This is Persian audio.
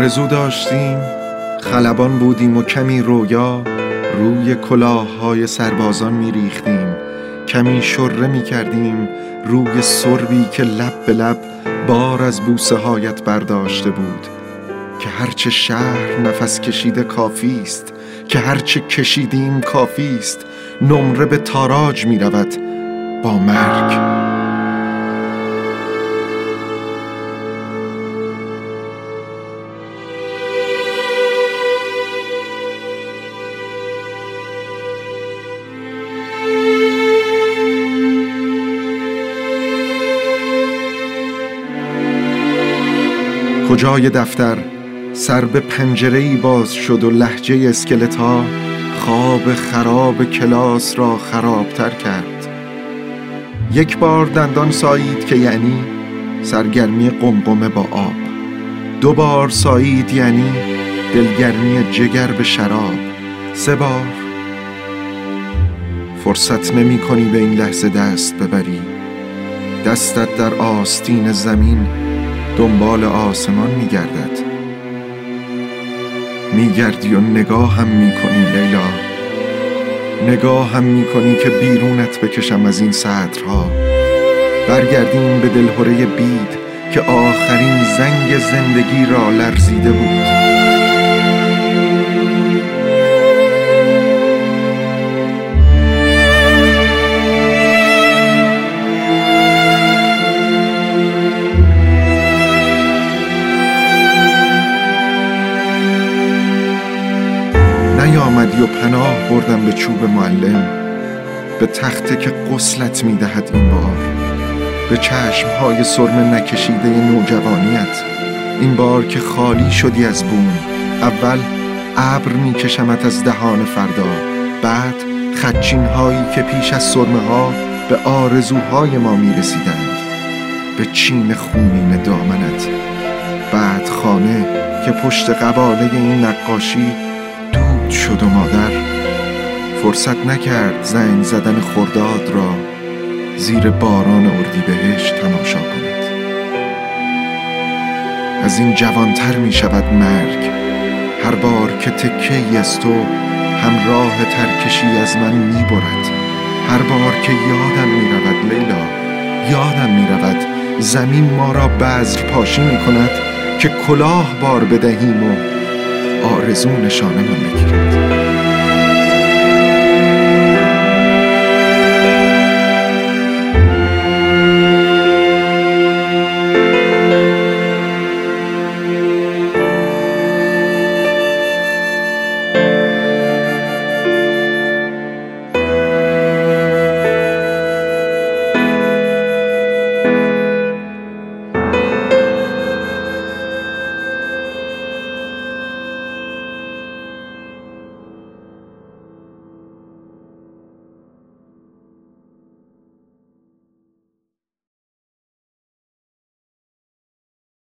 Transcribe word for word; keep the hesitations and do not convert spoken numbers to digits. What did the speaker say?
آرزو داشتیم، خلبان بودیم و کمی رویا روی کلاه‌های سربازان می‌ریختیم، کمی شره می‌کردیم روی سربی که لب به لب بار از بوسه هایت برداشته بود، که هرچه شهر نفس کشیده کافی است، که هرچه کشیدیم کافی است، نمره به تاراج می‌رود با مرگ. کجای دفتر سر به پنجره‌ای باز شد و لهجه اسکلتا خواب خراب کلاس را خرابتر کرد. یک بار دندان سایید که یعنی سرگرمی قمقمه با آب، دو بار سایید یعنی دلگرمی جگر به شراب، سه بار فرصت نمی کنی به این لحظه دست ببری، دستت در آستین زمین دنبال آسمان میگردد، میگردی و نگاه هم میکنی لیلا، نگاه هم میکنی که بیرونت بکشم از این سطرها، برگردیم به دلهره بید که آخرین زنگ زندگی را لرزیده بود. نیامدی و پناه بردم به چوب معلم، به تخته که غسلت میدهد این بار، به چشمهای سرمه نکشیده نوجوانیت، این بار که خالی شدی از بوم. اول ابر میکشمت از دهان فردا، بعد خدچین هایی که پیش از سرمه ها به آرزوهای ما میرسیدند، به چین خونین دامنت، بعد خانه که پشت قباله این نقاشی شد و مادر فرصت نکرد زنگ زدن خرداد را زیر باران اردیبهشت تماشا کند. از این جوانتر می شود مرگ هر بار که تکه‌ای از تو همراه ترکشی از من می برد، هر بار که یادم می رود لیلا، یادم می رود زمین ما را بذر پاشی می کند که کلاه بار بدهیم و آرزو نشانه من بگیرد.